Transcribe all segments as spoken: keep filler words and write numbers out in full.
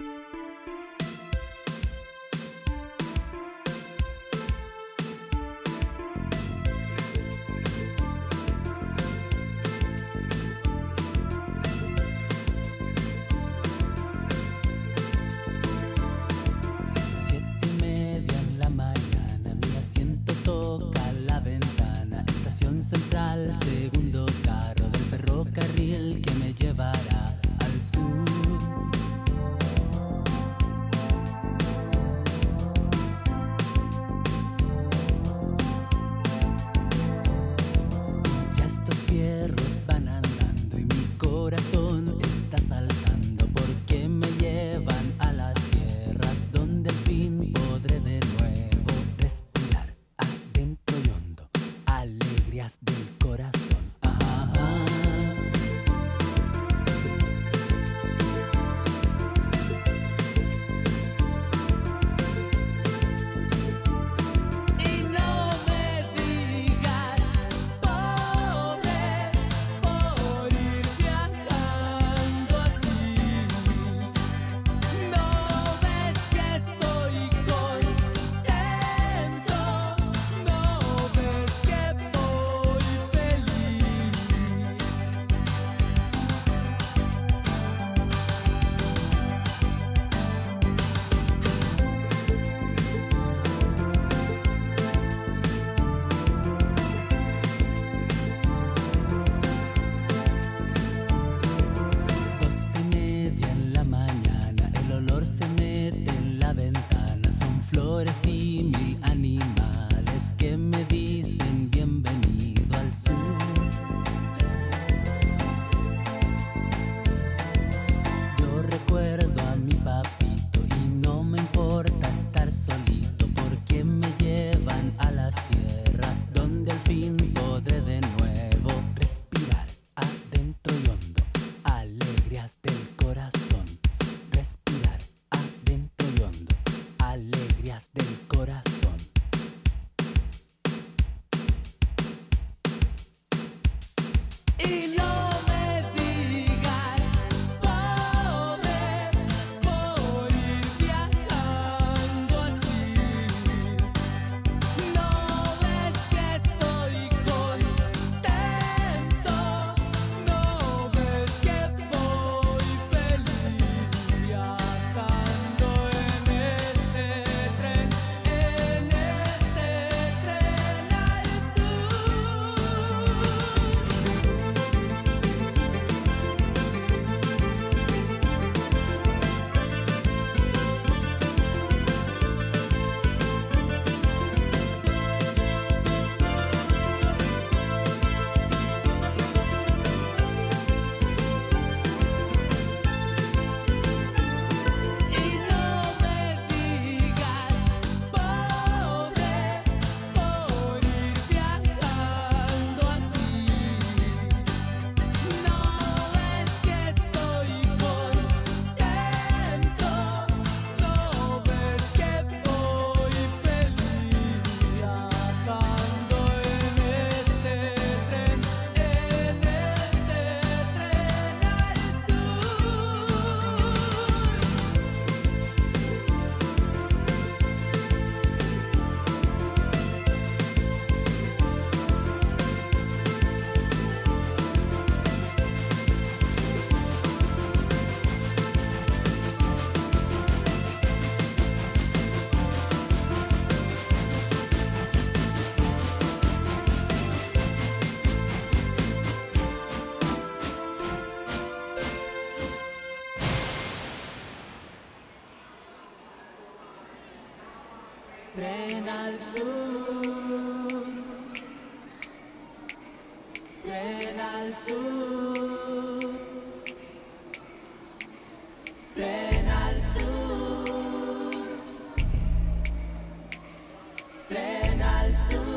Tren al sur, tren al sur, tren al sur, tren al sur.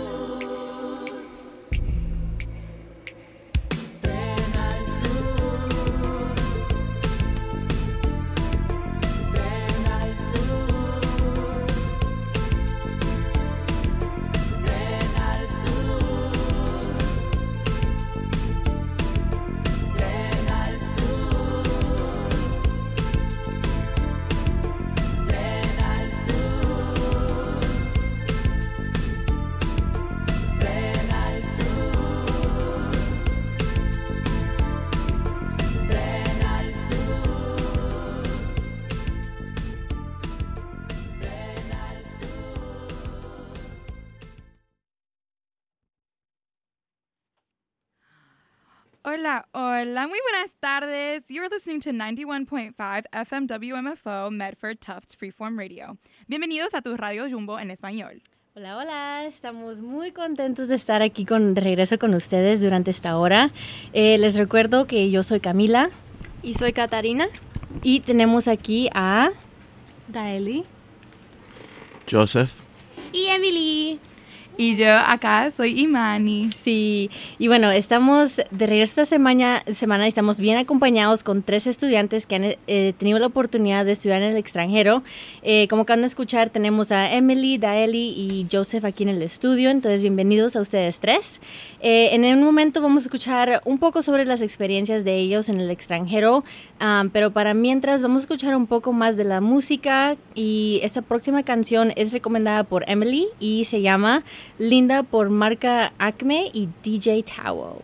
Hola, hola, muy buenas tardes. You're listening to ninety-one point five F M W M F O Medford Tufts Freeform Radio. Bienvenidos a tu Radio Jumbo en español. Hola, hola, estamos muy contentos de estar aquí con, de regreso con ustedes durante esta hora. Eh, les recuerdo que yo soy Camila. Y soy Catarina. Y tenemos aquí a... Daeli. Joseph. Y Emily. Y yo acá soy Imani. Sí, y bueno, estamos de regreso esta semana, semana y estamos bien acompañados con tres estudiantes que han eh, tenido la oportunidad de estudiar en el extranjero. Eh, como acaban de escuchar, tenemos a Emily, Daeli y Joseph aquí en el estudio, entonces bienvenidos a ustedes tres. Eh, en un momento vamos a escuchar un poco sobre las experiencias de ellos en el extranjero, um, pero para mientras vamos a escuchar un poco más de la música y esta próxima canción es recomendada por Emily y se llama Linda por marca Acme y D J Towel.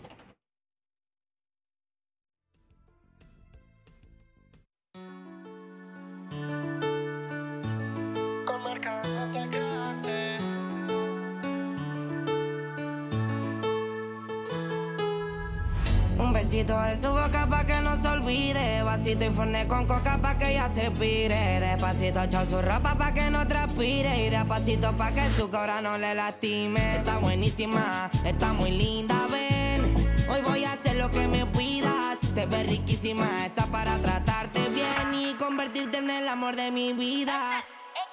Un besito de su boca pa' que no se olvide. Vasito y forné con coca pa' que ella se pire. Despacito echó su ropa pa' que no transpire. Y despacito pa' que su cora no le lastime. Está buenísima, está muy linda, ven. Hoy voy a hacer lo que me pidas. Te ves riquísima, está para tratarte bien y convertirte en el amor de mi vida.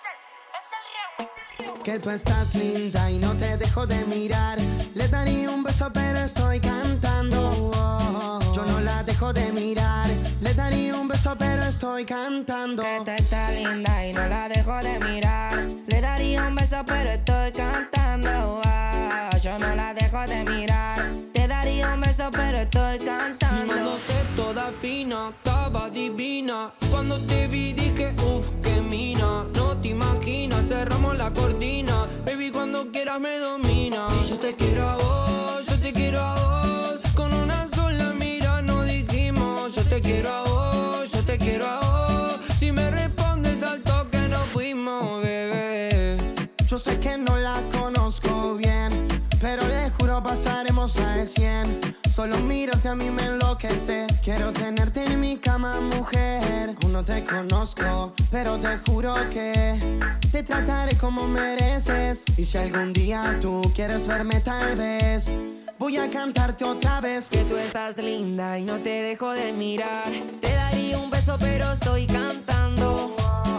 Que tú estás linda y no te dejo de mirar. Le daría un beso pero estoy cantando. Oh, yo no la dejo de mirar. Le daría un beso pero estoy cantando. Que tú estás linda y no la dejo de mirar. Le daría un beso pero estoy cantando. Oh, yo no la dejo de mirar. Te daría un beso pero estoy cantando. Mándote toda fina, estaba divina. Cuando te vi dije uff, que mina. No te imaginas, cerramos la cortina. Baby, cuando quieras me domina. Si yo te quiero a vos, yo te quiero a vos. Con una sola mira nos dijimos. Yo te quiero a vos, yo te quiero a vos. Si me respondes al toque nos fuimos, bebé. Yo sé que no la conozco bien, pero le juro pasaremos al cien. Solo mirarte a mí me enloquece. Quiero tenerte en mi cama, mujer. Aún no te conozco, pero te juro que te trataré como mereces. Y si algún día tú quieres verme tal vez, voy a cantarte otra vez. Que tú estás linda y no te dejo de mirar. Te daría un beso pero estoy cantando.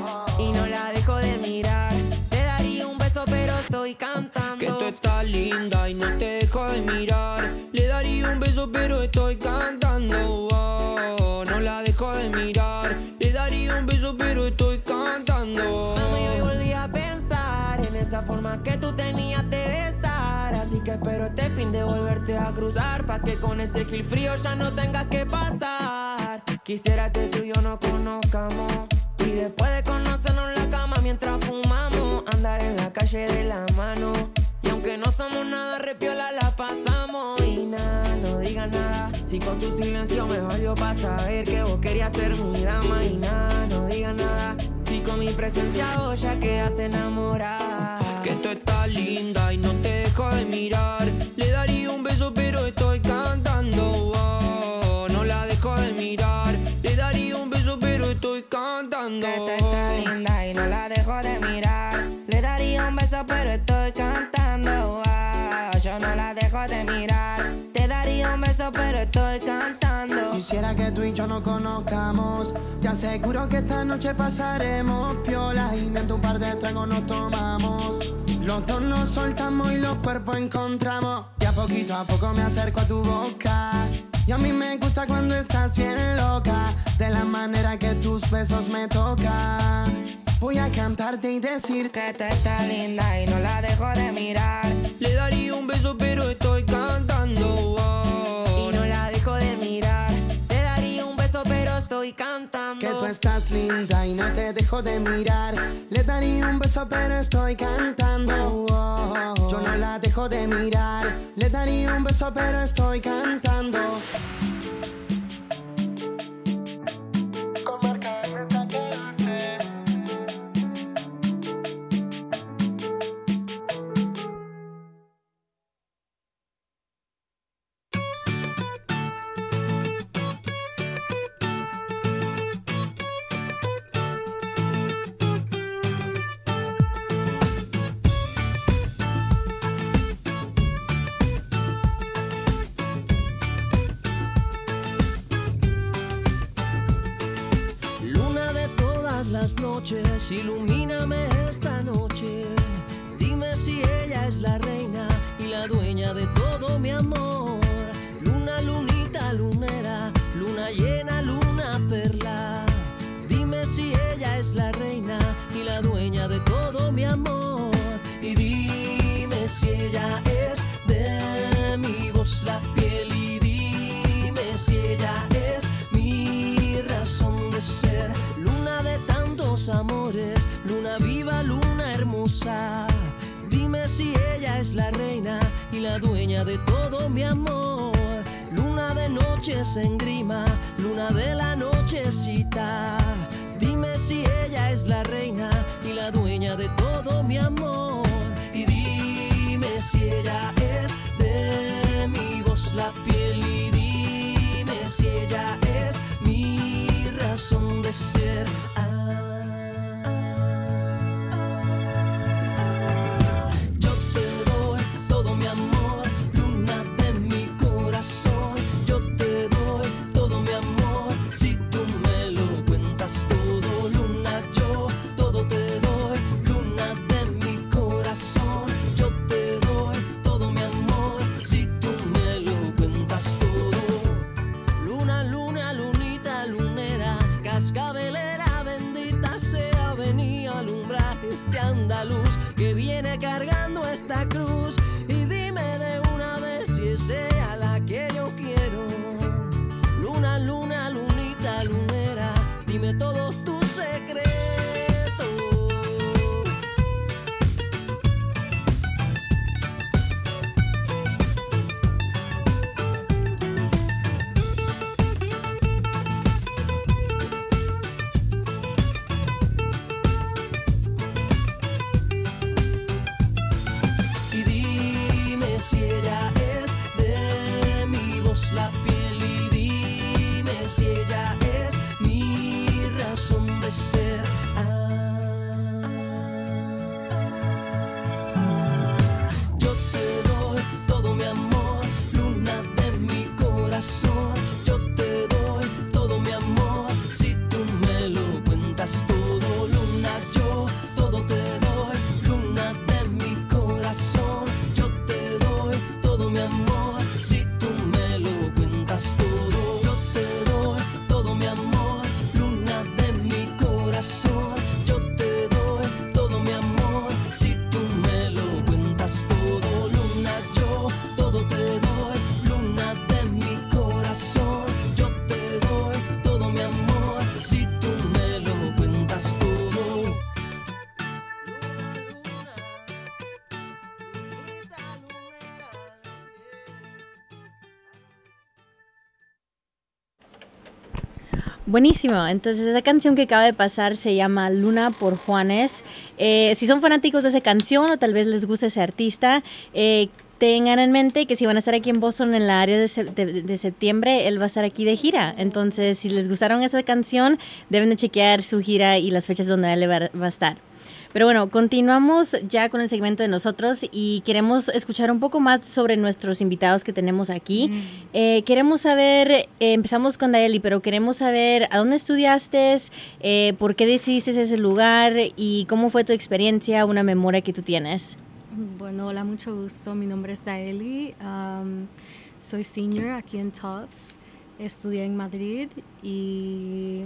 Y no la dejo de mirar. Te daría un beso pero estoy cantando. Que tú estás linda y no te dejo de mirar. Le daría un beso pero estoy cantando. Oh, no la dejo de mirar. Le daría un beso pero estoy cantando. Mami, hoy volví a pensar en esa forma que tú tenías de besar. Así que espero este fin de volverte a cruzar, pa' que con ese gil frío ya no tengas que pasar. Quisiera que tú y yo nos conozcamos y después de conocernos en la cama mientras fumamos, andar en la calle de la mano. Y aunque no somos nada, repiola la pasamos. Y nada, no digas nada. Si con tu silencio me valió pa' saber que vos querías ser mi dama. Y nada, no digas nada. Si con mi presencia vos ya quedas enamorada. Que tú estás linda y no te dejo de mirar. Le daría un beso pero estoy cantando. Oh, no la dejo de mirar. Le daría un beso pero estoy cantando. Que tú estás linda y no la dejo de mirar. Le daría un beso pero estoy cantando. Oh, yo no la dejo de mirar. Te daría un beso pero estoy cantando. Quisiera que tú y yo nos conozcamos. Te aseguro que esta noche pasaremos piola y mientras un par de tragos nos tomamos. Los dos nos soltamos y los cuerpos encontramos. Y a poquito a poco me acerco a tu boca. Y a mí me gusta cuando estás bien loca, de la manera que tus besos me tocan. Voy a cantarte y decir que tú estás linda y no la dejo de mirar. Le daría un beso pero estoy cantando. Oh, y no la dejo de mirar. Te daría un beso pero estoy cantando. Que tú estás linda y no te dejo de mirar. Le daría un beso pero estoy cantando. Oh, yo no la dejo de mirar. Le daría un beso pero estoy cantando. noches, ilumíname esta noche. Dime si ella es la reina y la dueña de todo mi amor. Luna, lunita, lunera, luna llena, luna perla. Dime si ella es la reina y la dueña de todo mi amor. Y dime si ella es de mi voz la piel. Y dime si ella es mi razón de ser. Luna de tantos amores, luna viva, luna hermosa. Dime si ella es la reina y la dueña de todo mi amor. Luna de noches en grima, luna de la nochecita. Dime si ella es la reina y la dueña de todo mi amor. Y dime si ella es de mi voz la piel. Y dime si ella es mi razón de ser. Ah. Que viene cargando esta cruz. Y dime de una vez si es ella la que yo quiero. Luna, luna, lunita, lunera, dime todos tus secretos. Buenísimo, entonces esa canción que acaba de pasar se llama Luna por Juanes. Eh, si son fanáticos de esa canción o tal vez les gusta ese artista, eh, tengan en mente que si van a estar aquí en Boston en la área de, se- de, de septiembre, él va a estar aquí de gira. Entonces, si les gustaron esa canción, deben de chequear su gira y las fechas donde él va, va a estar. Pero bueno, continuamos ya con el segmento de nosotros y queremos escuchar un poco más sobre nuestros invitados que tenemos aquí. Mm. Eh, queremos saber, eh, empezamos con Daeli, pero queremos saber a dónde estudiaste, eh, por qué decidiste ese lugar y cómo fue tu experiencia, una memoria que tú tienes. Bueno, hola, mucho gusto. Mi nombre es Daeli. Um, soy senior aquí en Tufts. Estudié en Madrid y...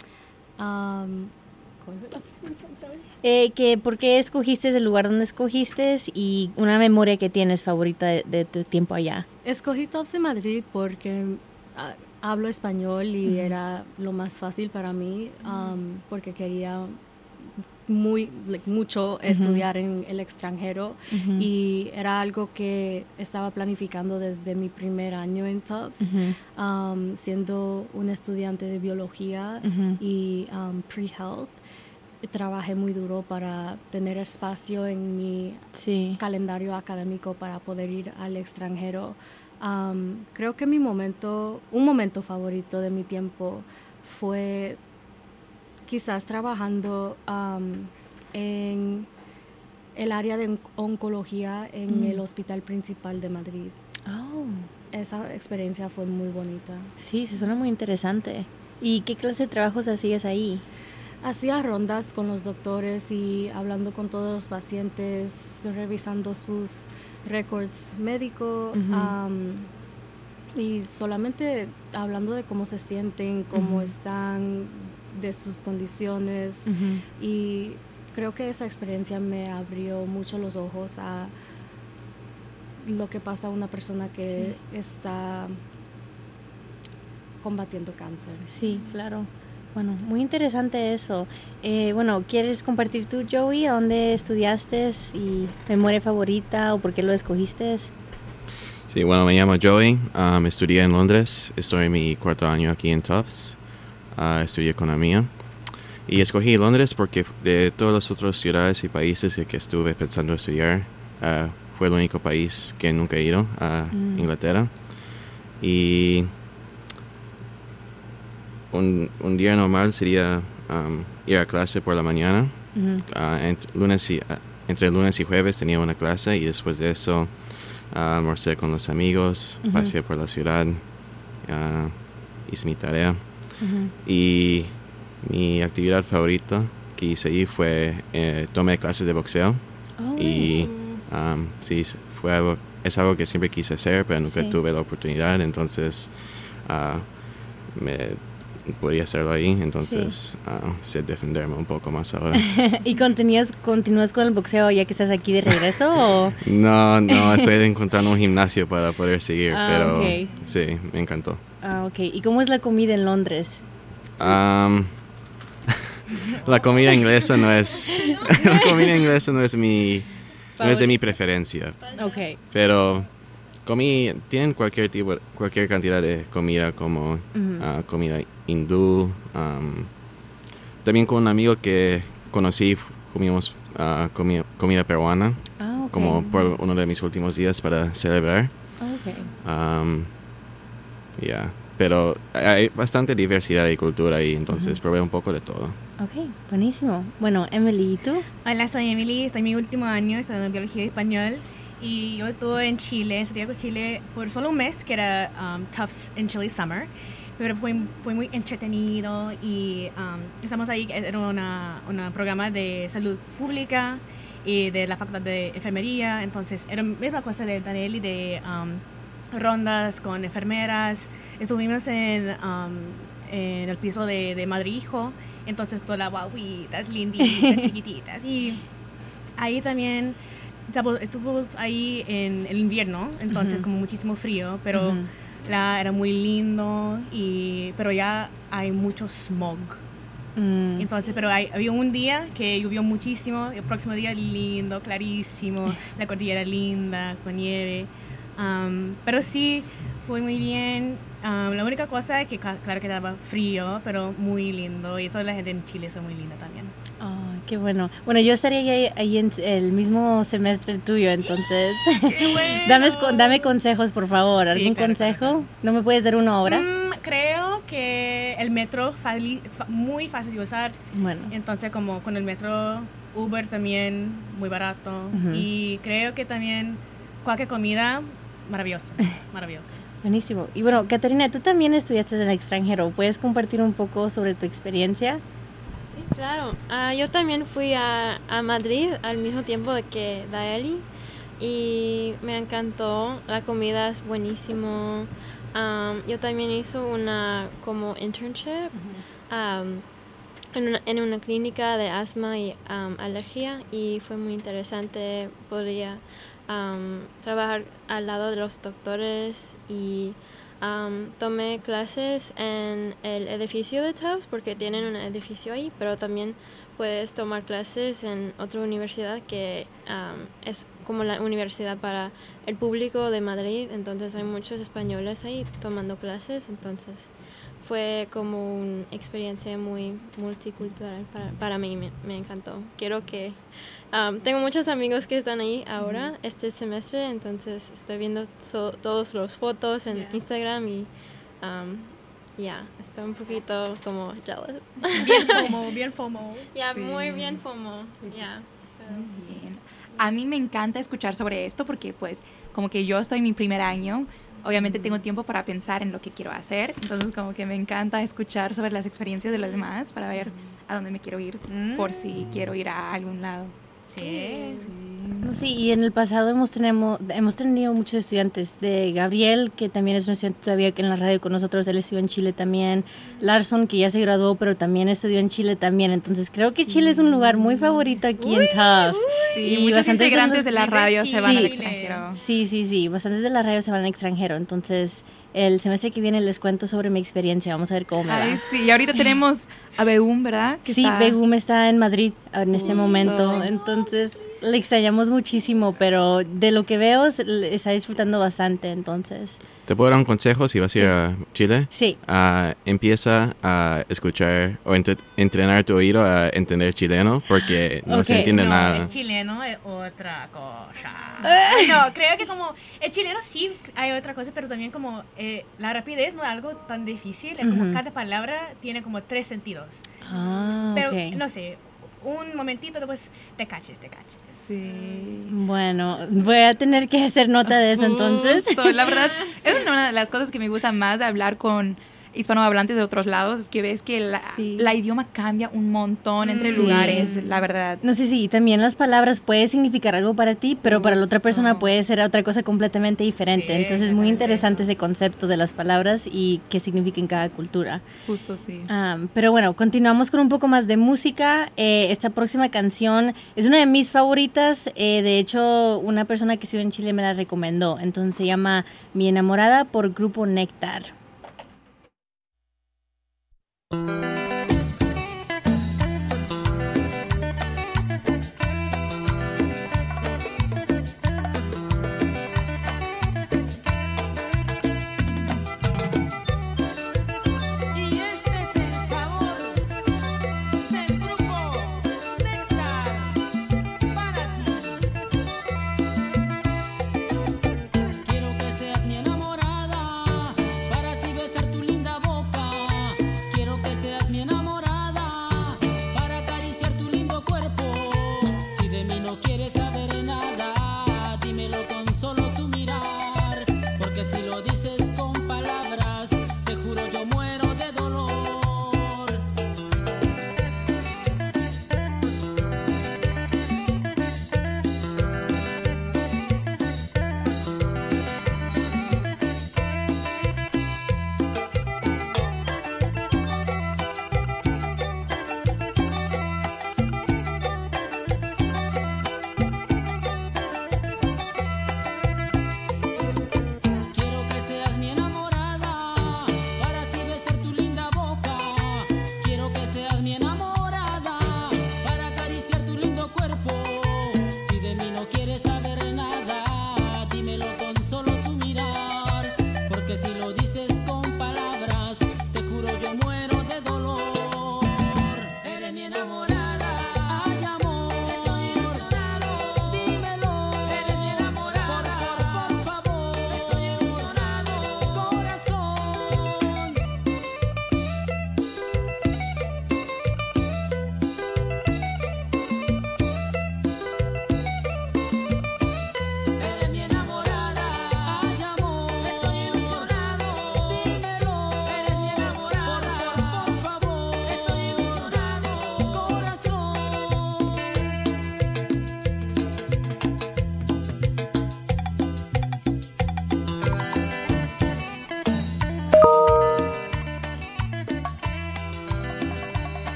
Um, ¿cuál fue la pregunta otra vez? Eh, que, ¿por qué escogiste el lugar donde escogiste y una memoria que tienes favorita de, de tu tiempo allá? Escogí Tufts en Madrid porque uh, hablo español y uh-huh. era lo más fácil para mí um, porque quería muy like, mucho uh-huh. estudiar en el extranjero uh-huh. y era algo que estaba planificando desde mi primer año en Tufts, uh-huh. um, siendo una estudiante de biología uh-huh. y um, pre-health. Trabajé muy duro para tener espacio en mi sí. calendario académico para poder ir al extranjero. Um, creo que mi momento, un momento favorito de mi tiempo fue quizás trabajando um, en el área de oncología en mm. el Hospital Principal de Madrid. Oh. Esa experiencia fue muy bonita. Sí, se suena muy interesante. ¿Y qué clase de trabajos hacías ahí? hacía rondas con los doctores y hablando con todos los pacientes, revisando sus récords médicos. Ujú. um, Y solamente hablando de cómo se sienten, cómo Ujú. están, de sus condiciones. Ujú. Y creo que esa experiencia me abrió mucho los ojos a lo que pasa a una persona que está combatiendo cáncer. Sí, claro. Bueno, muy interesante eso. Eh, bueno, ¿quieres compartir tú, Joey, a dónde estudiaste y memoria favorita o por qué lo escogiste? Sí, bueno, me llamo Joey, um, estudié en Londres, estoy en mi cuarto año aquí en Tufts, uh, estudié economía y escogí Londres porque de todas las otras ciudades y países en que estuve pensando estudiar, uh, fue el único país que nunca he ido, a Mm. Inglaterra. Y un, un día normal sería um, ir a clase por la mañana. Ujú. Uh, ent- lunes y, uh, entre lunes y jueves tenía una clase y después de eso uh, almorcé con los amigos, Ujú. pasé por la ciudad, uh, hice mi tarea. Ujú. Y mi actividad favorita que hice ahí fue, eh, tomé clases de boxeo. Oh. Y um, sí, fue algo, es algo que siempre quise hacer, pero nunca Sí. tuve la oportunidad, entonces uh, me podía hacerlo ahí, entonces uh, sé defenderme un poco más ahora. ¿Y continúas, continúas con el boxeo ya que estás aquí de regreso? ¿O? No, no, estoy encontrando un gimnasio para poder seguir, Ah, pero ok. sí, me encantó. Ah, ok. ¿Y cómo es la comida en Londres? Um, la comida inglesa no es la comida inglesa no es mi no es de mi preferencia, Ok. pero comí tienen cualquier tipo cualquier cantidad de comida como Ujú. ah, comida hindú, um, también con un amigo que conocí f- comimos ah, comi- comida peruana Ah, ok. como por uno de mis últimos días para celebrar. Ok. Um, yeah. Pero hay bastante diversidad y cultura ahí, entonces Ujú. probé un poco de todo. Ok, buenísimo. Bueno, Emily, ¿y tú? Hola, soy Emily, estoy en mi último año estudiando biología y español y yo estuve en Chile, en Santiago, Chile, por solo un mes, que era um, Tufts in Chile Summer, pero fue, fue muy entretenido y um, estamos ahí, era una, un programa de salud pública y de la facultad de enfermería, entonces era la misma cosa de Daniel y de um, rondas con enfermeras, estuvimos en, um, en el piso de, de madre e hijo, entonces todas las guaguitas linditas, chiquititas. Y ahí también estuvimos, estuvimos ahí en el invierno, entonces Ujú. como muchísimo frío, pero Ujú. la, era muy lindo, y, pero ya hay mucho smog. Mm. Entonces, pero hay, había un día que llovió muchísimo, el próximo día lindo, clarísimo, la cordillera linda, con nieve. Um, pero sí, fue muy bien. Um, la única cosa es que, ca- claro, que estaba frío, pero muy lindo. Y toda la gente en Chile son muy linda también. Oh, qué bueno. Bueno, yo estaría ahí, ahí en el mismo semestre tuyo, entonces. ¡Qué bueno! dame, dame consejos, por favor. Sí, ¿Algún claro, consejo? claro, ¿No me puedes dar uno ahora? Mm, creo que el metro fali- fa- muy fácil de usar. Bueno. Entonces, como con el metro, Uber también muy barato. Ujú. Y creo que también cualquier comida, maravillosa, maravillosa. Buenísimo. Y bueno, Catarina, tú también estudiaste en el extranjero. ¿Puedes compartir un poco sobre tu experiencia? Sí, claro. Ah, yo también fui a, a Madrid al mismo tiempo de que Daeli y me encantó. La comida es buenísimo. Um, yo también hice una como internship um, en, una, en una clínica de asma y um, alergia, y fue muy interesante. Podría um, trabajar al lado de los doctores y um, tomé clases en el edificio de Tufts porque tienen un edificio ahí, pero también puedes tomar clases en otra universidad que um, es como la universidad para el público de Madrid, entonces hay muchos españoles ahí tomando clases, entonces fue como una experiencia muy multicultural para, para mí, me, me encantó. Quiero que... Um, tengo muchos amigos que están ahí ahora, uh-huh. este semestre, entonces estoy viendo so, todas las fotos en yeah. Instagram y um, ya, yeah, estoy un poquito como jealous. Bien FOMO, bien FOMO. Ya, yeah, sí. muy bien FOMO, ya. Yeah. Muy bien. A mí me encanta escuchar sobre esto porque pues como que yo estoy en mi primer año, obviamente tengo tiempo para pensar en lo que quiero hacer, entonces como que me encanta escuchar sobre las experiencias de los demás para ver a dónde me quiero ir por si quiero ir a algún lado. Sí. No, sí, y en el pasado hemos, tenemos, hemos tenido muchos estudiantes. De Gabriel, que también es un estudiante todavía que en la radio con nosotros, él estudió en Chile también. Larson, que ya se graduó, pero también estudió en Chile también. Entonces creo que sí. Chile es un lugar muy favorito aquí uy, en Tufts. Sí, y muchos integrantes de, los, de la radio se van sí, al extranjero. Sí, sí, sí, bastantes de la radio se van al extranjero. Entonces el semestre que viene les cuento sobre mi experiencia. Vamos a ver cómo me Ay, va. Sí, y ahorita tenemos a Begum, ¿verdad? Que sí, está... Begum está en Madrid en Justo. este momento. Entonces le extrañamos muchísimo, pero de lo que veo se, está disfrutando bastante. Entonces ¿te puedo dar un consejo si vas sí. a ir a Chile? Sí. Uh, empieza a escuchar o ent- entrenar tu oído a entender chileno porque no okay. se entiende no, nada. El chileno es otra cosa. No, creo que como el chileno sí hay otra cosa, pero también como eh, la rapidez no es algo tan difícil. Es como uh-huh. cada palabra tiene como tres sentidos. Ah, pero okay. no sé, un momentito después te caches, te caches. Sí. Bueno, voy a tener que hacer nota de eso entonces. Justo, la verdad, es una de las cosas que me gusta más de hablar con hispanohablantes de otros lados, es que ves que la, sí. la idioma cambia un montón entre sí. lugares, la verdad. No sé, sí, también las palabras pueden significar algo para ti, pero Justo. para la otra persona puede ser otra cosa completamente diferente. Sí, Entonces es muy interesante ese concepto de las palabras y qué significa en cada cultura. Justo, sí. Um, pero bueno, continuamos con un poco más de música. Eh, esta próxima canción es una de mis favoritas. Eh, de hecho, una persona que estuvo en Chile me la recomendó. Entonces se llama Mi Enamorada por Grupo Néctar. Quiero que seas mi enamorada, para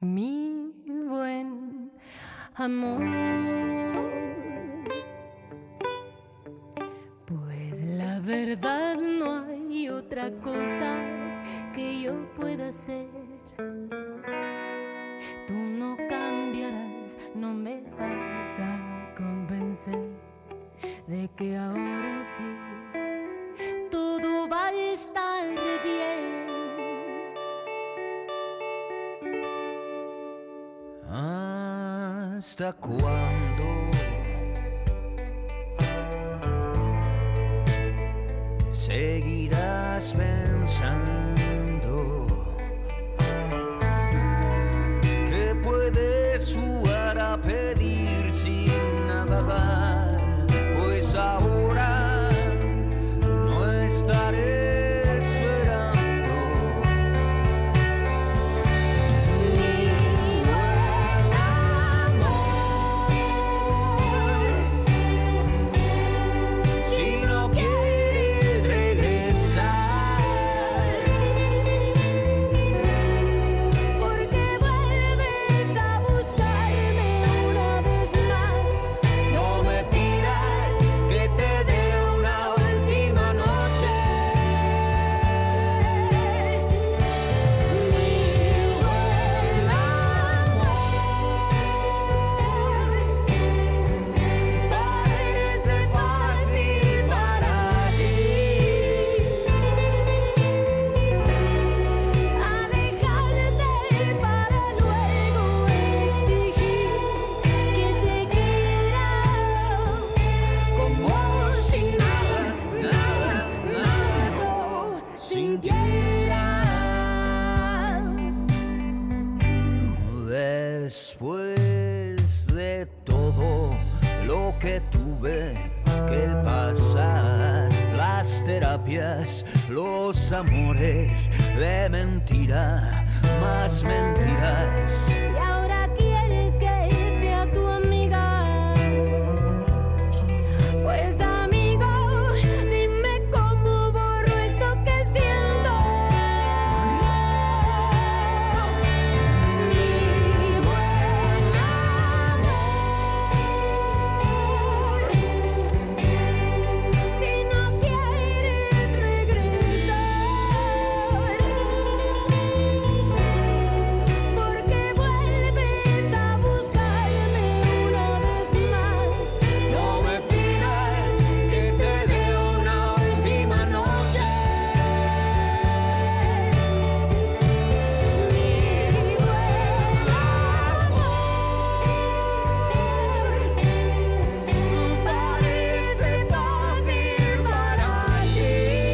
mi buen amor. Pues la verdad no hay otra cosa que yo pueda hacer. Tú no cambiarás, no me vas a convencer de que ahora sí todo va a estar bien. ¿Hasta cuándo seguirás pensando que puedes jugar a pedir sin nada dar? Pues ahora no estaré esperando. Mi buen amor, si no quieres regresar, porque vuelves a buscarme una vez más, no me pidas que te dé una última noche. mi buen amor, parece fácil para ti alejarte para luego exigir que te quiera como si nada, nada, nada yo sintiera. Después de todo lo que tuve que pasar, las terapias, los amores de mentira, más mentiras. Y ahora quieres que sea tu amiga. Pues amigo, dime cómo borro esto que siento. Mi buen amor, si no quieres regresar, porque vuelves a buscarme una vez más, No me pidas que te dé una última noche. mi buen amor, parece fácil para ti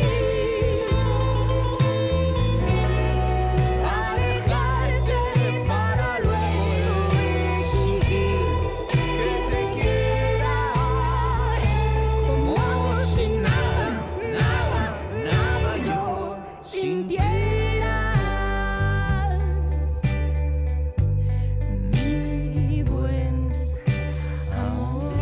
alejarte para luego exigir Que te quiera como si nada, nada, nada yo sintiera. Mi buen amor.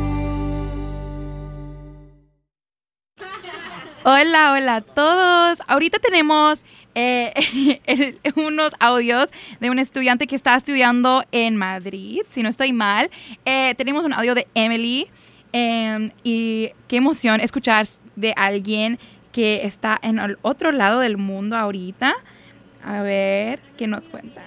Hola, hola a todos. Ahorita tenemos eh, el- unos audios de un estudiante que está estudiando en Madrid, si no estoy mal. Eh, tenemos un audio de Emily eh, y qué emoción escuchar de alguien que está en el otro lado del mundo ahorita. A ver, ¿qué nos cuenta?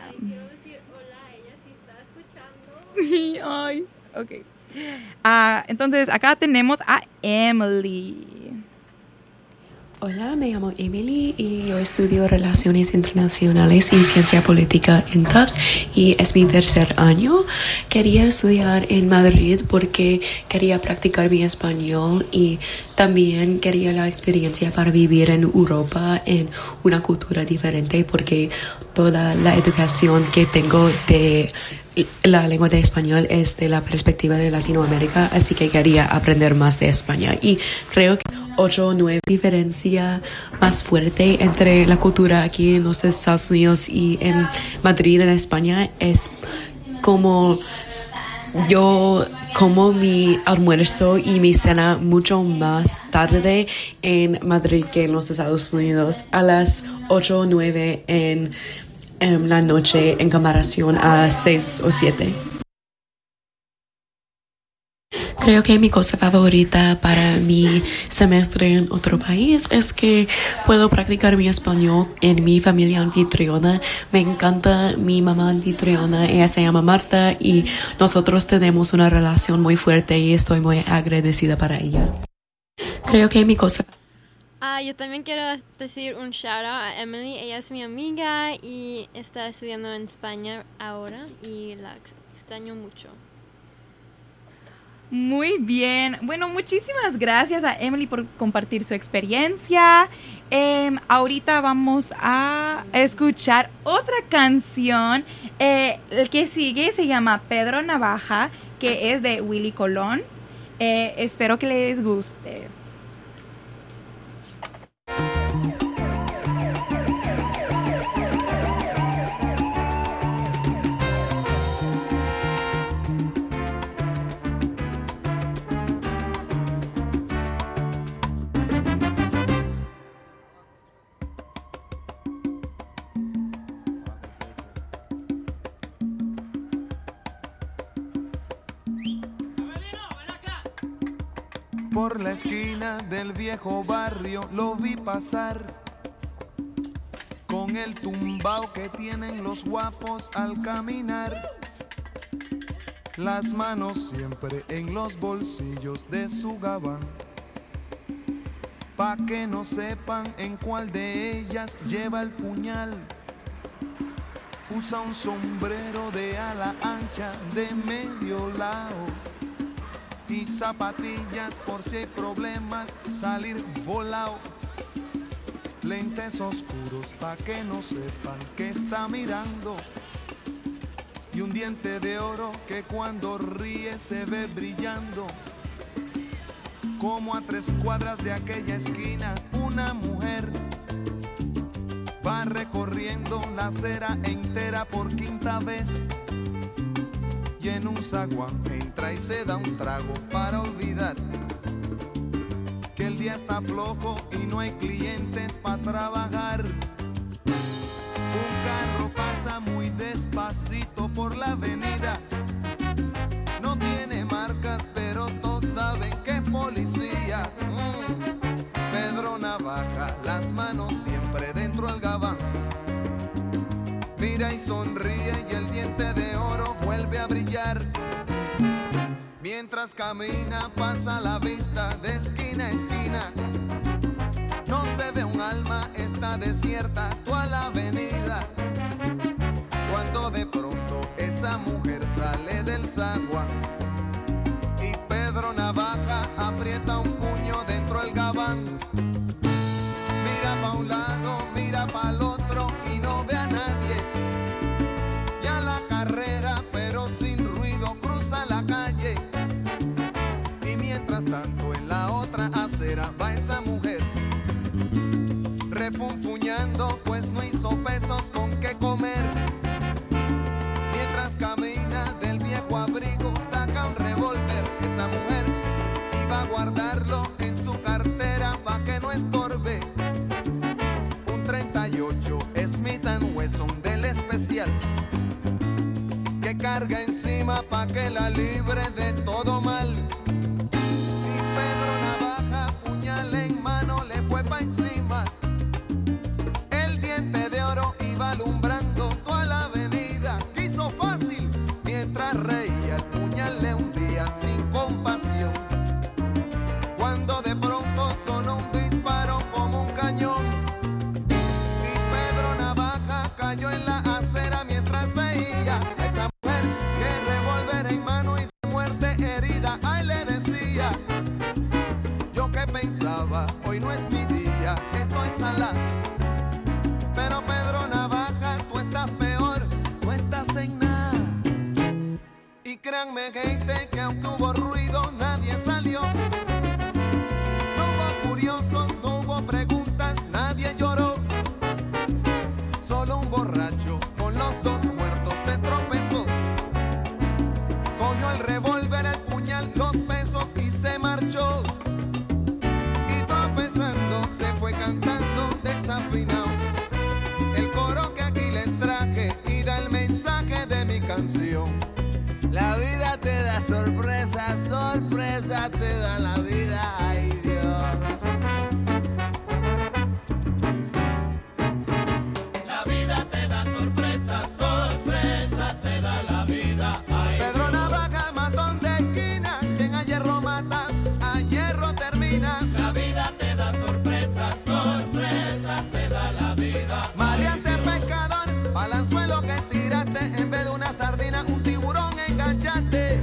Sí, ay, ok. Ah, entonces, acá tenemos a Emily. Hola, me llamo Emily y yo estudio Relaciones Internacionales y Ciencia Política en Tufts y es mi tercer año. Quería estudiar en Madrid porque quería practicar mi español y también quería la experiencia para vivir en Europa en una cultura diferente porque toda la educación que tengo de la lengua de español es de la perspectiva de Latinoamérica, así que quería aprender más de España y creo que ocho o nueve diferencia más fuerte entre la cultura aquí en los Estados Unidos y en Madrid, en España, es como yo como mi almuerzo y mi cena mucho más tarde en Madrid que en los Estados Unidos, a las ocho o nueve en um, la noche en comparación a seis o siete. Creo que mi cosa favorita para mi semestre en otro país es que puedo practicar mi español en mi familia anfitriona. Me encanta mi mamá anfitriona, ella se llama Marta y nosotros tenemos una relación muy fuerte y estoy muy agradecida para ella. Creo que mi cosa... Ah, yo también quiero decir un shout out a Emily. Ella es mi amiga y está estudiando en España ahora y la extraño mucho. Muy bien. Bueno, muchísimas gracias a Emily por compartir su experiencia. Eh, ahorita vamos a escuchar otra canción. Eh, el que sigue se llama Pedro Navaja, que es de Willy Colón. Eh, espero que les guste. Por la esquina del viejo barrio lo vi pasar, con el tumbao que tienen los guapos al caminar, las manos siempre en los bolsillos de su gabán, pa' que no sepan en cuál de ellas lleva el puñal. Usa un sombrero de ala ancha de medio lado y zapatillas por si hay problemas salir volado. Lentes oscuros pa' que no sepan que está mirando, y un diente de oro que cuando ríe se ve brillando. Como a tres cuadras de aquella esquina una mujer va recorriendo la acera entera por quinta vez, y en un zaguán entra y se da un trago para olvidar que el día está flojo y no hay clientes para trabajar. Un carro pasa muy despacito por la avenida, no tiene marcas pero todos saben que es policía. mm. Pedro Navaja, las manos siempre dentro del gabán, mira y sonríe y el diente de oro vuelve a brillar. Mientras camina pasa la vista de esquina a esquina, no se ve un alma, está desierta toda la avenida. Cuando de pronto esa mujer sale del zaguán y Pedro Navaja aprieta un puño dentro del gabán. Mira pa' un lado, mira pa' el otro y no ve a nadie. Ya la carrera, pero sin ruido, cruza la calle. Y mientras tanto en la otra acera va esa mujer, refunfuñando pues no hizo pesos con qué comer. Mientras camina del viejo abrigo saca un revólver esa mujer y va a guardarlo en su cartera pa' que no estorbe. Un treinta y ocho Smith and Wesson del especial que carga encima pa' que la libre de todo mal. Y Pedro Navaja, puñal en mano, le fue pa' encima. El diente de oro iba alumbrando toda la avenida. Quiso fácil mientras reía, el puñal le hundía sin compasión. Cuando de pronto sonó un disparo como un cañón y Pedro Navaja cayó en la acera mientras veía a esa mujer que revólver en mano y de muerte herida. Ay, le decía, yo que pensaba, hoy no es mi día, estoy salada. Pero Pedro Navaja, tú estás peor, no estás en nada. Y créanme gente que aunque hubo ruido nadie salió. No hubo curiosos, no hubo preguntas, nadie lloró. Solo un borracho con los dos muertos se tropezó. Cogió el revólver, el puñal, los pesos y se marchó. Y tropezando se fue cantando desafinado el coro que aquí les traje. canción. La vida te da sorpresas, sorpresas te da la vida, ay Dios. La vida te da sorpresas, sorpresas te da la vida, ay Pedro Navaja, matón de esquina, quien a hierro mata, a hierro termina. La vida te da sorpresas, sorpresas te da la vida. Maleante pescador, balanzuelo que tiraste, en vez de una sardina, un tiburón enganchaste.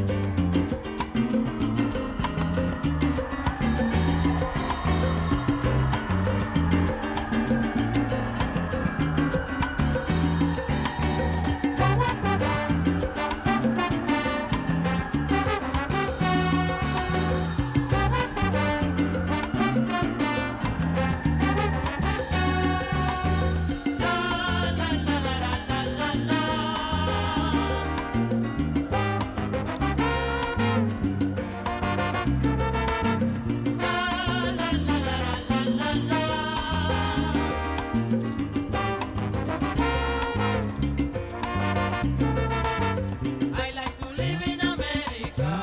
I like to live in America.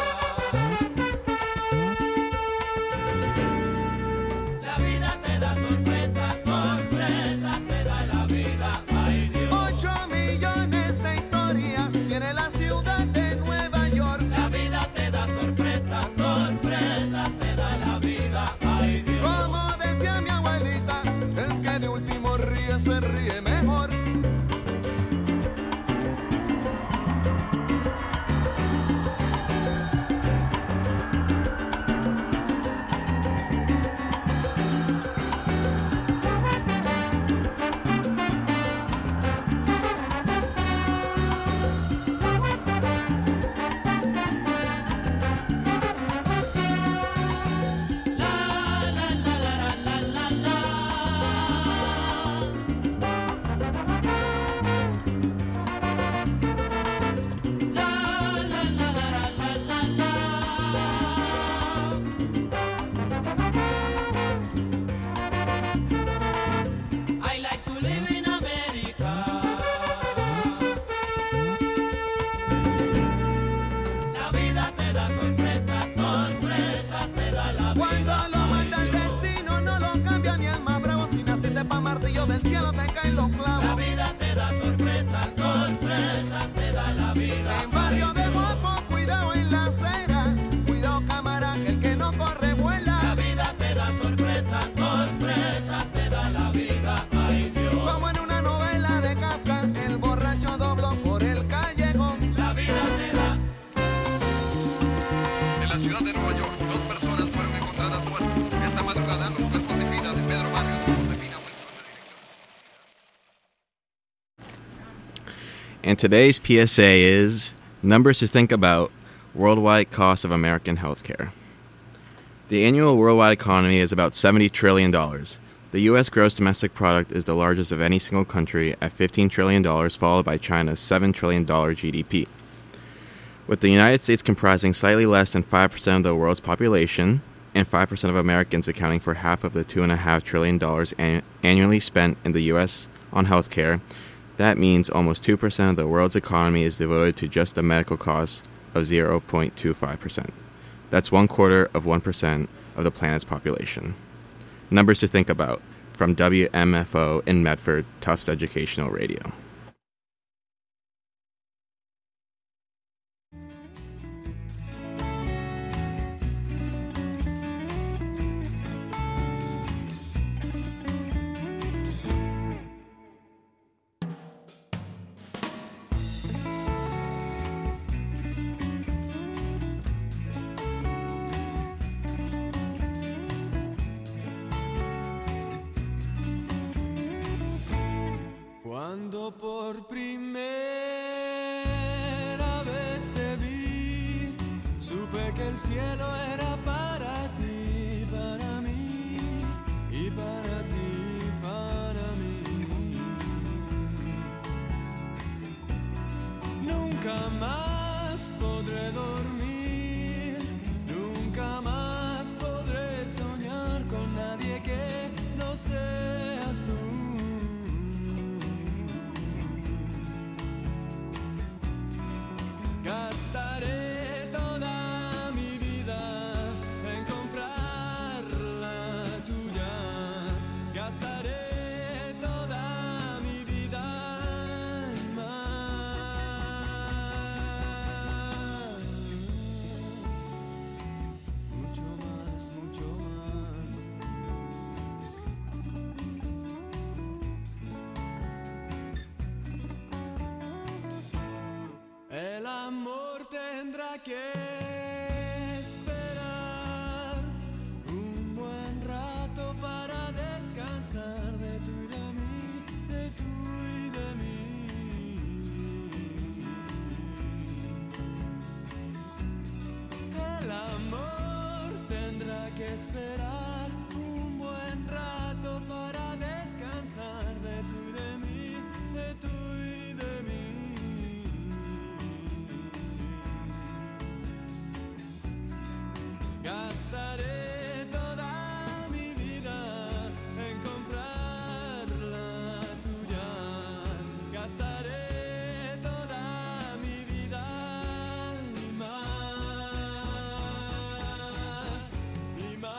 La vida te da sorpresas, sorpresas te da la vida, ay Dios. Ocho millones de historias tiene la ciudad de Nueva York. La vida te da sorpresas, sorpresas te da la vida, ay Dios. Como decía mi abuelita, el que de último ríe se ríe mejor. I like to live in America. La vida te da sorpresas, sorpresas te da la vida. Cuando lo mata el destino no lo cambia ni el más bravo. Si naciste pa' martillo del cielo te caen los clavos. La vida te da sorpresas, sorpresas te da la vida. En barrio de Mopo, cuidado en la acera. Cuidado cámara, que el que no corre vuela. La vida te da sorpresas, sorpresas te da la vida, ay Dios. Como en una novela de Kafka, el borracho dobló por el callejón. La vida te da. En la ciudad de Nueva York, dos personas fueron encontradas muertas. Esta madrugada, los cuerpos sin vida de Pedro Barrios y Josefina Wilson. And today's P S A is numbers to think about: worldwide cost of American healthcare. The annual worldwide economy is about seventy trillion dollars. The U S gross domestic product is the largest of any single country at fifteen trillion dollars, followed by China's seven trillion dollars G D P. With the United States comprising slightly less than five percent of the world's population and five percent of Americans accounting for half of the two point five trillion dollars an- annually spent in the U S on healthcare, that means almost two percent of the world's economy is devoted to just the medical costs of zero point two five percent. That's one quarter of one percent of the planet's population. Numbers to think about from W M F O in Medford, Tufts Educational Radio. Cuando por primera vez te vi, supe que el cielo era para ti, para mí, y para ti, para mí. Nunca más podré dormir, nunca más podré soñar con nadie que no seas tú. que esperar un buen rato para descansar de tú y de mí, de tú y de mí. El amor tendrá que esperar un buen rato para descansar de tú y de mí, de tú y de mí. Gastaré toda mi vida en comprar la tuya. Gastaré toda mi vida y más, y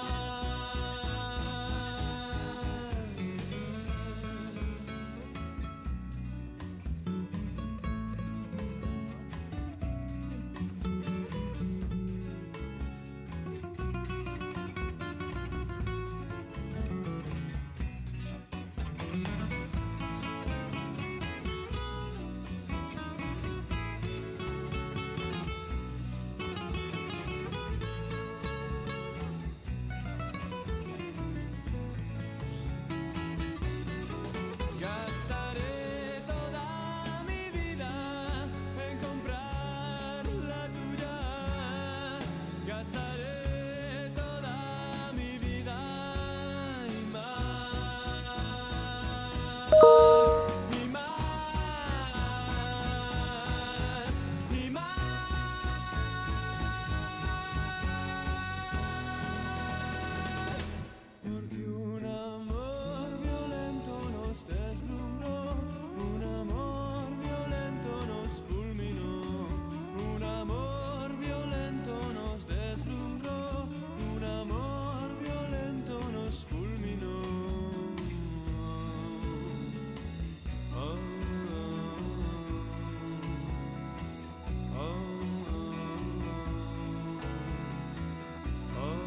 gastaré toda mi vida en comprar la tuya. Gastaré toda mi vida y más, y más, y más. Porque un amor violento nos deslumbró, un amor violento nos fulminó, un amor violento nos deslumbró, un amor violento nos fulminó. Oh, oh, oh, oh,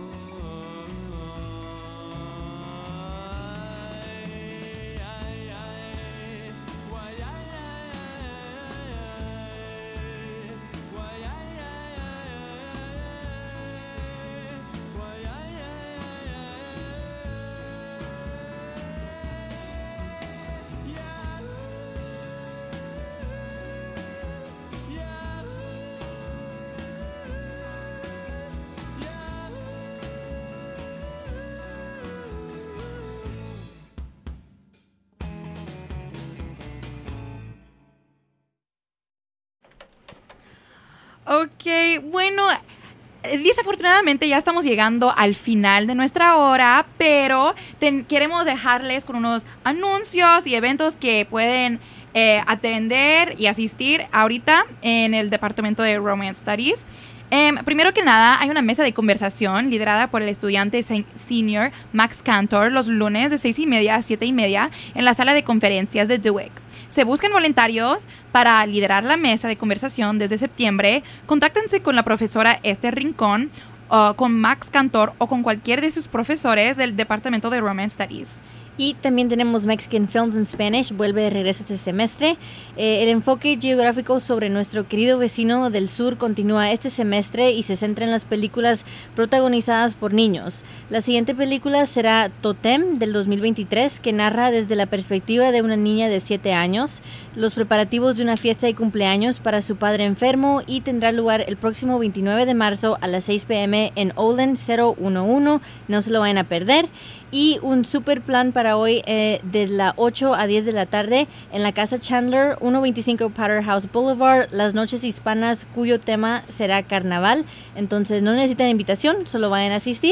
Ok, bueno, eh, desafortunadamente ya estamos llegando al final de nuestra hora, pero ten- queremos dejarles con unos anuncios y eventos que pueden eh, atender y asistir ahorita en el Departamento de Romance Studies. Em, primero que nada, hay una mesa de conversación liderada por el estudiante sen- senior Max Cantor los lunes de seis y media a siete y media en la sala de conferencias de DeWitt. Se buscan voluntarios para liderar la mesa de conversación desde septiembre. Contáctense con la profesora Esther Rincón, uh, con Max Cantor o con cualquier de sus profesores del Departamento de Romance Studies. Y también tenemos Mexican Films in Spanish, vuelve de regreso este semestre. Eh, el enfoque geográfico sobre nuestro querido vecino del sur continúa este semestre y se centra en las películas protagonizadas por niños. La siguiente película será Totem del dos mil veintitrés, que narra desde la perspectiva de una niña de siete años los preparativos de una fiesta de cumpleaños para su padre enfermo y tendrá lugar el próximo veintinueve de marzo a las seis p m en Olin cero uno uno. No se lo vayan a perder. Y un super plan para hoy eh, de las ocho a diez de la tarde en la Casa Chandler, ciento veinticinco Powderhouse Boulevard, las noches hispanas, cuyo tema será carnaval. Entonces no necesitan invitación, solo vayan a asistir.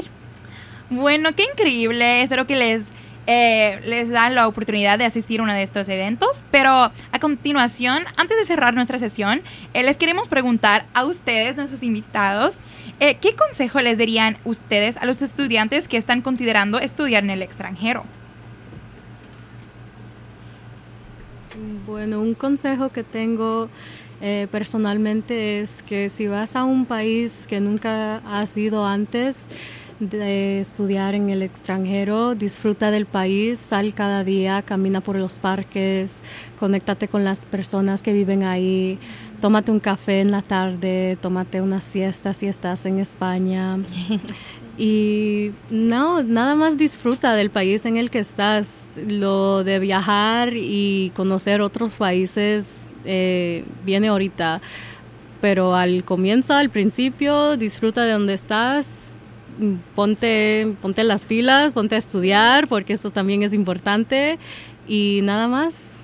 Bueno, qué increíble. Espero que les, eh, les dan la oportunidad de asistir a uno de estos eventos. Pero a continuación, antes de cerrar nuestra sesión, eh, les queremos preguntar a ustedes, nuestros invitados, eh, ¿qué consejo les darían ustedes a los estudiantes que están considerando estudiar en el extranjero? Bueno, un consejo que tengo eh, personalmente es que si vas a un país que nunca has ido antes, de estudiar en el extranjero. Disfruta del país, sal cada día, camina por los parques, conéctate con las personas que viven ahí, tómate un café en la tarde, tómate una siesta si estás en España. Y no, nada más disfruta del país en el que estás. Lo de viajar y conocer otros países eh, viene ahorita, pero al comienzo, al principio, disfruta de donde estás. Ponte, ponte las pilas, ponte a estudiar, porque eso también es importante, y nada más.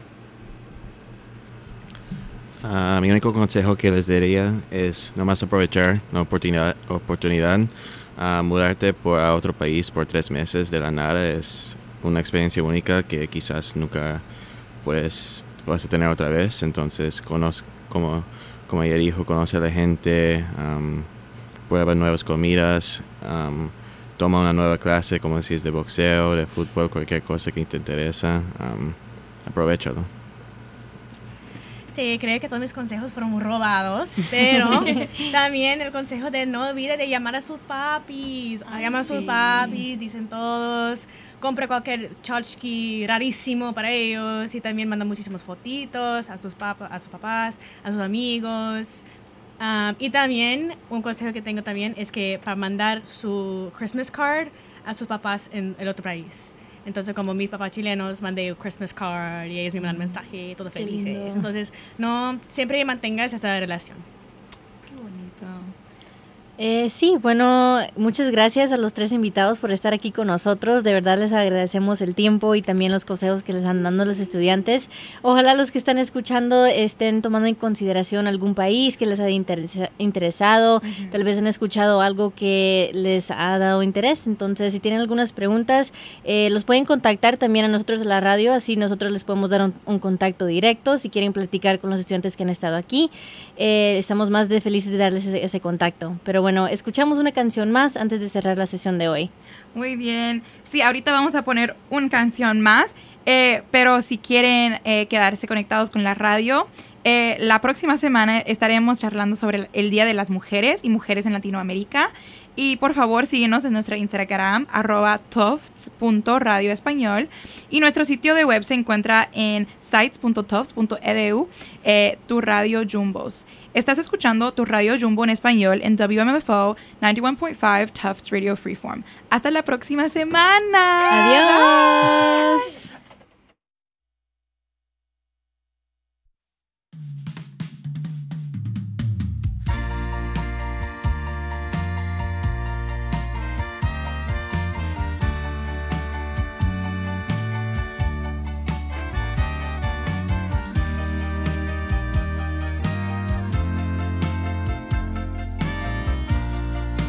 Uh, mi único consejo que les daría es nomás aprovechar la oportunidad, oportunidad uh, mudarte por, a otro país por tres meses de la nada. Es una experiencia única que quizás nunca puedes, vas a tener otra vez. Entonces, conoce, como, como ella dijo, conoce a la gente, um, prueba nuevas comidas, um, toma una nueva clase, como decís, de boxeo, de fútbol, cualquier cosa que te interesa, um, aprovechalo. Sí, creo que todos mis consejos fueron robados, pero también el consejo de no olvide de llamar a sus papis. Ay, llama a sus sí. papis, dicen todos. Compra cualquier tchotchki rarísimo para ellos y también manda muchísimas fotitos a sus, pap- a sus papás, a sus amigos. Um, y también un consejo que tengo también es que para mandar su Christmas card a sus papás en el otro país. Entonces, como mis papás chilenos, mandé un Christmas card y ellos me mandan mensaje, todos felices. lindo. Entonces, no, siempre mantengas esta relación. Qué bonito. Eh, sí, bueno, muchas gracias a los tres invitados por estar aquí con nosotros. De verdad les agradecemos el tiempo y también los consejos que les están dando los estudiantes. Ojalá los que están escuchando estén tomando en consideración algún país que les haya interesa- interesado. Uh-huh. Tal vez han escuchado algo que les ha dado interés. Entonces, si tienen algunas preguntas, eh, los pueden contactar también a nosotros a la radio. Así nosotros les podemos dar un, un contacto directo si quieren platicar con los estudiantes que han estado aquí. Eh, estamos más de felices de darles ese, ese contacto. Pero bueno, escuchamos una canción más antes de cerrar la sesión de hoy. Muy bien. Sí, ahorita vamos a poner una canción más, eh, pero si quieren eh, quedarse conectados con la radio, eh, la próxima semana estaremos charlando sobre el, el Día de las Mujeres y Mujeres en Latinoamérica. Y por favor, síguenos en nuestra Instagram, arroba tufts punto radio español. Y nuestro sitio de web se encuentra en sites punto tufts punto e d u, eh, tu radio Jumbos. Estás escuchando tu radio Jumbo en español en W M F O noventa y uno punto cinco Tufts Radio Freeform. Hasta la próxima semana. Adiós.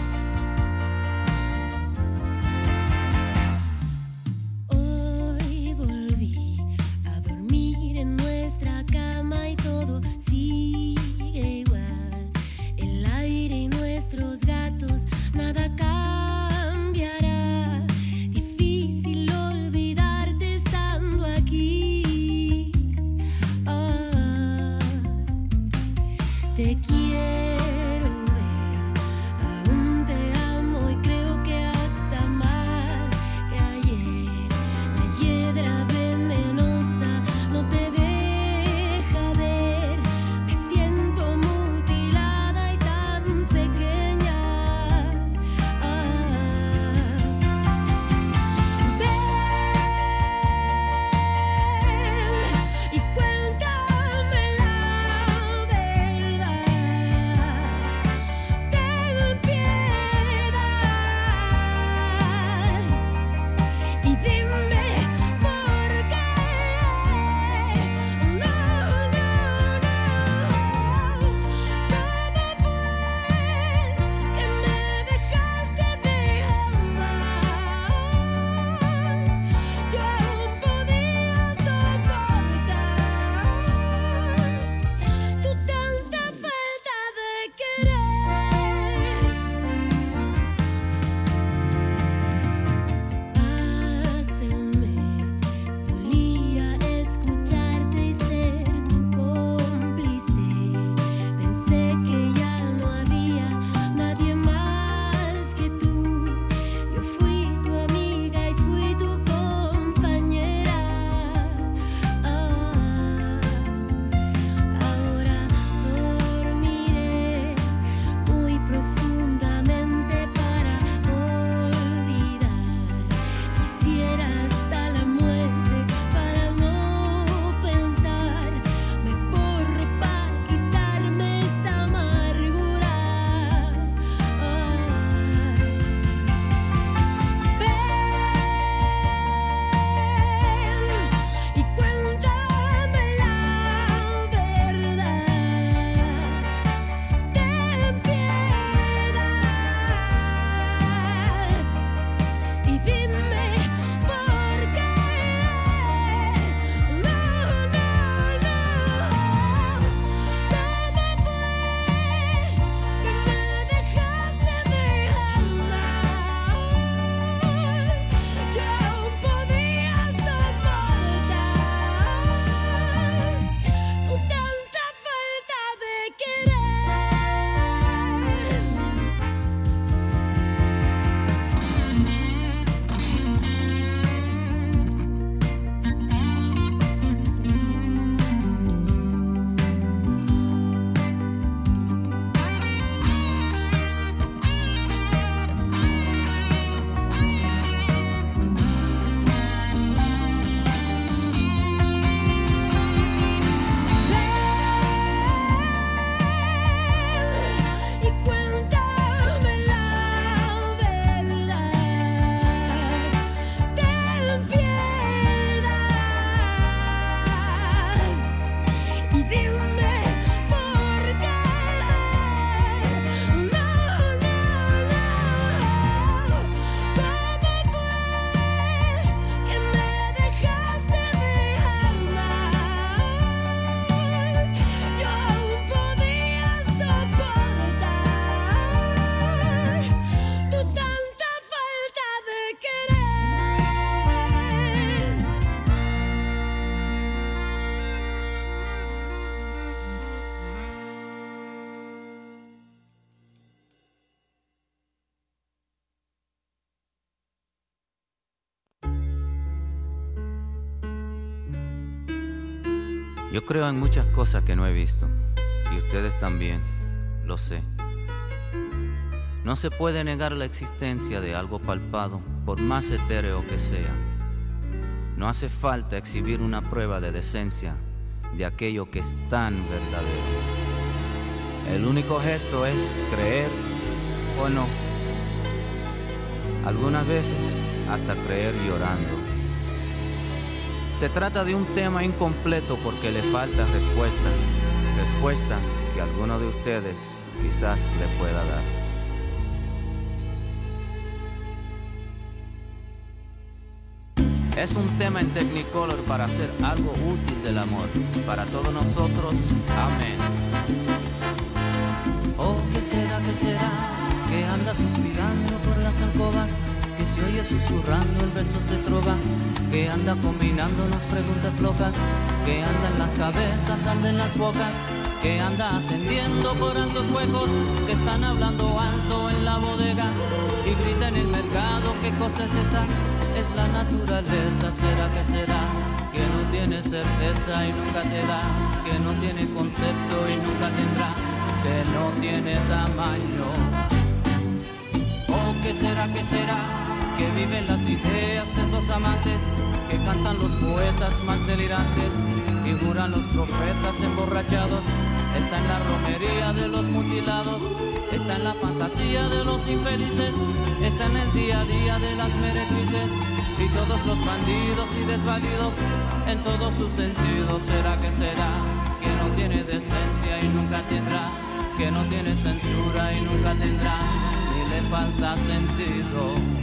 Hoy Yo creo en muchas cosas que no he visto, y ustedes también, lo sé. No se puede negar la existencia de algo palpado, por más etéreo que sea. No hace falta exhibir una prueba de decencia de aquello que es tan verdadero. El único gesto es creer o no. Algunas veces hasta creer llorando. Se trata de un tema incompleto porque le falta respuesta. Respuesta que alguno de ustedes quizás le pueda dar. Es un tema en Technicolor para hacer algo útil del amor. Para todos nosotros, amén. Oh, ¿qué será, qué será? Que anda suspirando por las alcobas, que se oye susurrando en versos de trova, que anda combinándonos preguntas locas, que anda en las cabezas, anda en las bocas, que anda ascendiendo por altos huecos, que están hablando alto en la bodega y grita en el mercado. ¿Qué cosa es esa? Es la naturaleza. ¿Será que será? Que no tiene certeza y nunca te da, que no tiene concepto y nunca tendrá, que no tiene tamaño. Oh, ¿qué será, qué será? Que viven las ideas de esos amantes, que cantan los poetas más delirantes y juran los profetas emborrachados. Está en la romería de los mutilados, está en la fantasía de los infelices, está en el día a día de las meretrices y todos los bandidos y desvalidos en todos sus sentidos. ¿Será que será? Que no tiene decencia y nunca tendrá, que no tiene censura y nunca tendrá, ni le falta sentido.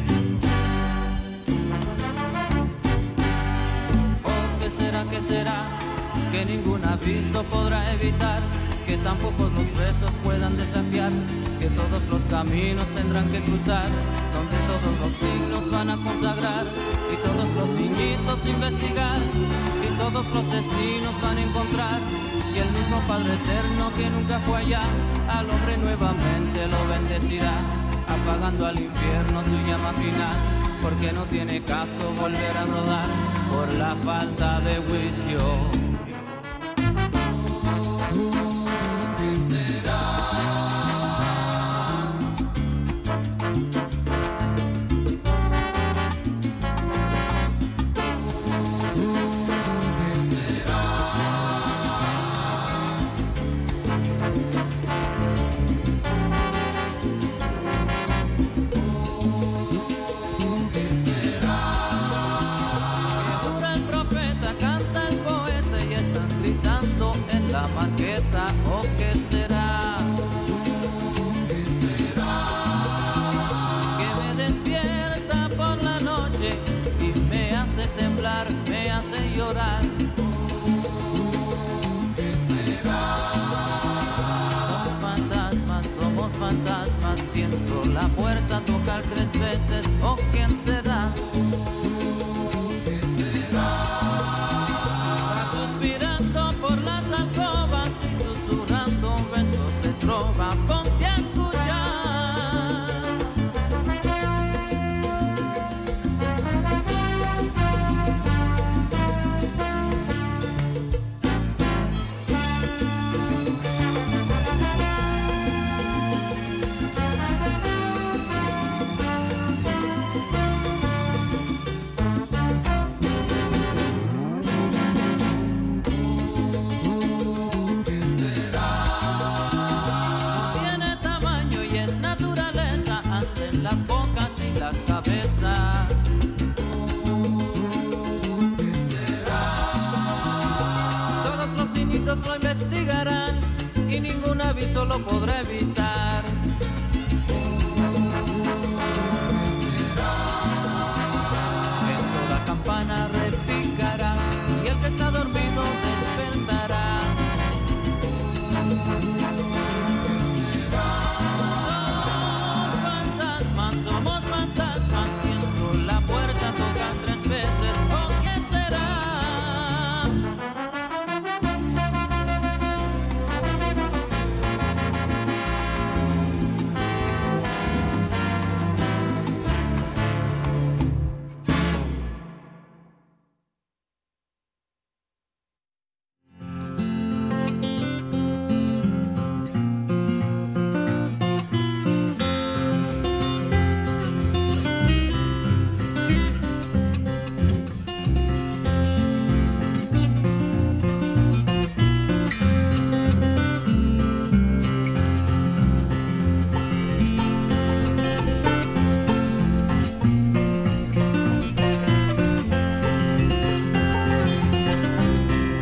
Oh, ¿qué será, qué será? Que ningún aviso podrá evitar, que tampoco los presos puedan desafiar, que todos los caminos tendrán que cruzar, donde todos los siglos van a consagrar, y todos los niñitos investigar, y todos los destinos van a encontrar, y el mismo Padre Eterno que nunca fue allá, al hombre nuevamente lo bendecirá, apagando al infierno su llama final, porque no tiene caso volver a rodar por la falta de juicio. ¿O quién será? ¿Qué será? Va suspirando por las alcobas y susurrando besos de trova. Ponte a escuchar. Lo investigarán y ningún aviso lo podrá evitar. En toda campana repicará y el que está dormido despertará. Somos fantasmas, somos fantasmas, siento la puerta tocar tres veces. ¿O qué será?